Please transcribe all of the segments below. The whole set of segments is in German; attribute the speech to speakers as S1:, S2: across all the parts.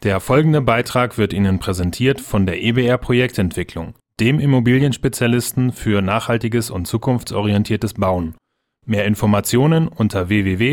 S1: Der folgende Beitrag wird Ihnen präsentiert von der EBR Projektentwicklung, dem Immobilienspezialisten für nachhaltiges und zukunftsorientiertes Bauen. Mehr Informationen unter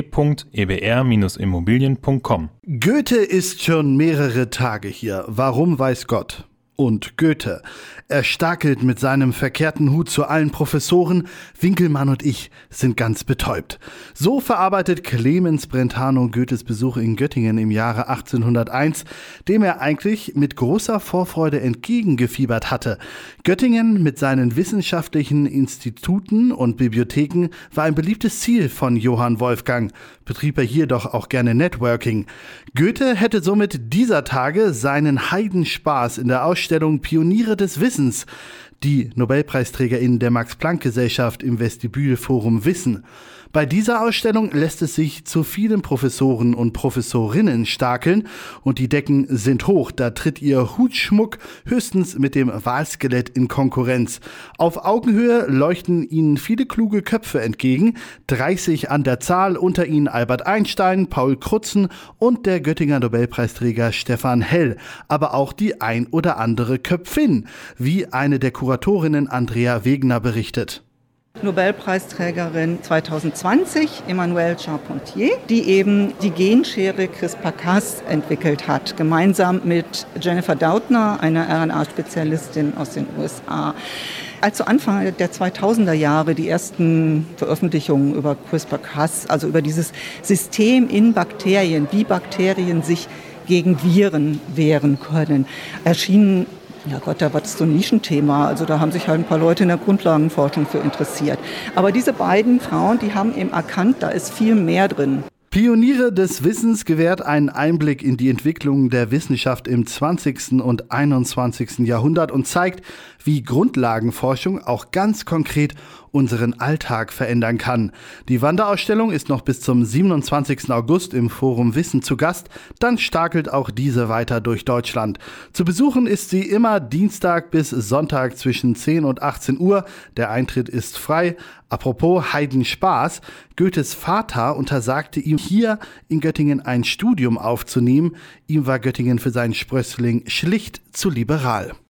S1: www.ebr-immobilien.com.
S2: Goethe ist schon mehrere Tage hier. Warum weiß Gott? Und Goethe. Er stakelt mit seinem verkehrten Hut zu allen Professoren. Winkelmann und ich sind ganz betäubt. So verarbeitet Clemens Brentano Goethes Besuch in Göttingen im Jahre 1801, dem er eigentlich mit großer Vorfreude entgegengefiebert hatte. Göttingen mit seinen wissenschaftlichen Instituten und Bibliotheken war ein beliebtes Ziel von Johann Wolfgang, betrieb er hier doch auch gerne Networking. Goethe hätte somit dieser Tage seinen Heidenspaß in der Ausstellung Pioniere des Wissens, die NobelpreisträgerInnen der Max-Planck-Gesellschaft im Vestibül-Forum Wissen. Bei dieser Ausstellung lässt es sich zu vielen Professoren und Professorinnen stakeln und die Decken sind hoch, da tritt ihr Hutschmuck höchstens mit dem Walskelett in Konkurrenz. Auf Augenhöhe leuchten ihnen viele kluge Köpfe entgegen, 30 an der Zahl, unter ihnen Albert Einstein, Paul Crutzen und der Göttinger Nobelpreisträger Stefan Hell, aber auch die ein oder andere Köpfin, wie eine der Kuratorinnen Andrea Wegner berichtet.
S3: Nobelpreisträgerin 2020, Emmanuelle Charpentier, die eben die Genschere CRISPR-Cas entwickelt hat, gemeinsam mit Jennifer Doudna, einer RNA-Spezialistin aus den USA. Als zu Anfang der 2000er Jahre die ersten Veröffentlichungen über CRISPR-Cas, also über dieses System in Bakterien, wie Bakterien sich gegen Viren wehren können, erschienen. Ja Gott, da war das so ein Nischenthema. Also da haben sich halt ein paar Leute in der Grundlagenforschung für interessiert. Aber diese beiden Frauen, die haben eben erkannt, da ist viel mehr drin.
S2: Pioniere des Wissens gewährt einen Einblick in die Entwicklung der Wissenschaft im 20. und 21. Jahrhundert und zeigt, wie Grundlagenforschung auch ganz konkret unseren Alltag verändern kann. Die Wanderausstellung ist noch bis zum 27. August im Forum Wissen zu Gast, dann stakelt auch diese weiter durch Deutschland. Zu besuchen ist sie immer Dienstag bis Sonntag zwischen 10 und 18 Uhr. Der Eintritt ist frei. Apropos Heidenspaß, Goethes Vater untersagte ihm, hier in Göttingen ein Studium aufzunehmen. Ihm war Göttingen für seinen Sprössling schlicht zu liberal.